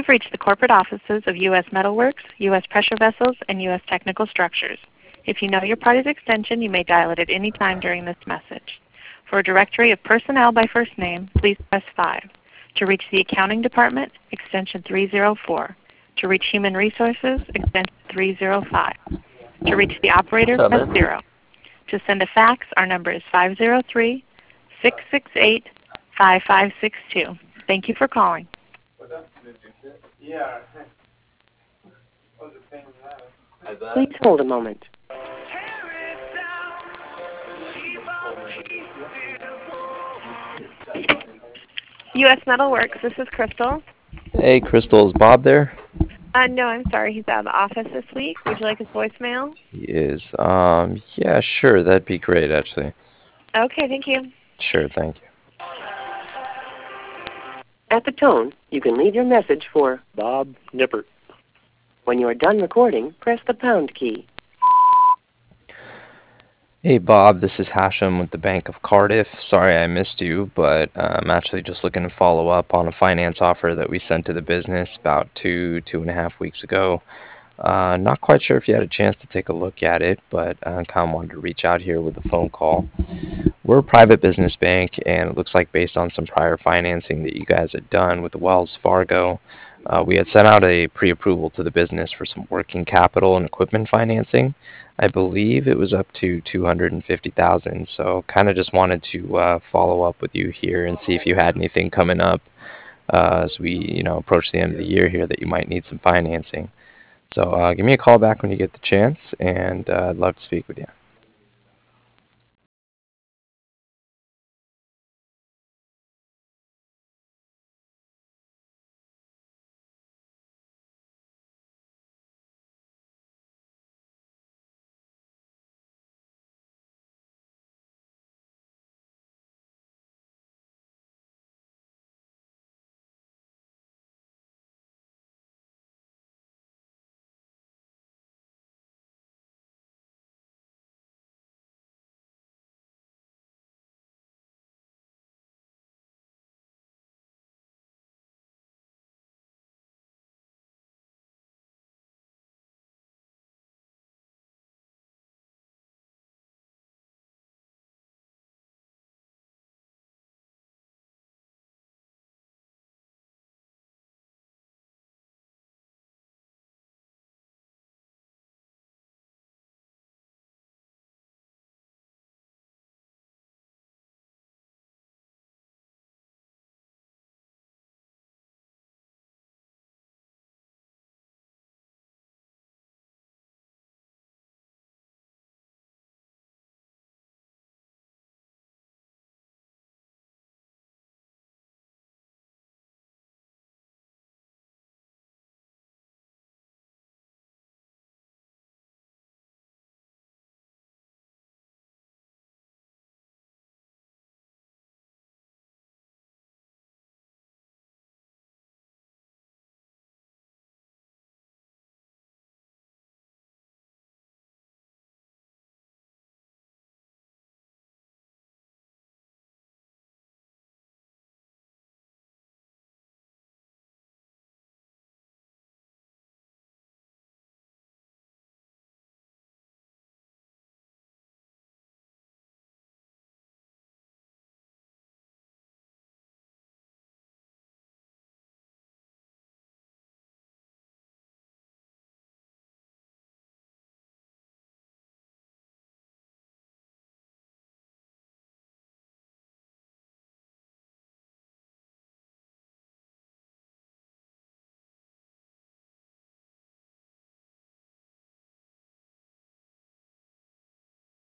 reached the corporate offices of U.S. Metalworks, U.S. Pressure Vessels, and U.S. Technical Structures. If you know your party's extension, you may dial it at any time during this message. For a directory of personnel by first name, please press 5. To reach the accounting department, extension 304. To reach human resources, extension 305. To reach the operator, What's up, press man? 0. To send a fax, our number is 503-668-5562. Thank you for calling. Yeah. Please hold a moment. U.S. Metalworks, this is Crystal. Hey, Crystal, is Bob there? No, I'm sorry, he's out of the office this week. Would you like his voicemail? He is. Yeah, sure, that'd be great, actually. Okay, thank you. Sure, thank you. At the tone, you can leave your message for Bob Nippert. When you are done recording, press the pound key. Hey Bob, this is Hashem with the Bank of Cardiff. Sorry I missed you, but I'm actually just looking to follow up on a finance offer that we sent to the business about two and a half weeks ago. Not quite sure if you had a chance to take a look at it, but I kind of wanted to reach out here with a phone call. We're a private business bank, and it looks like based on some prior financing that you guys had done with Wells Fargo, we had sent out a pre-approval to the business for some working capital and equipment financing. I believe it was up to $250,000. So kind of just wanted to follow up with you here and see if you had anything coming up as we approach the end of the year here that you might need some financing. So give me a call back when you get the chance, and I'd love to speak with you.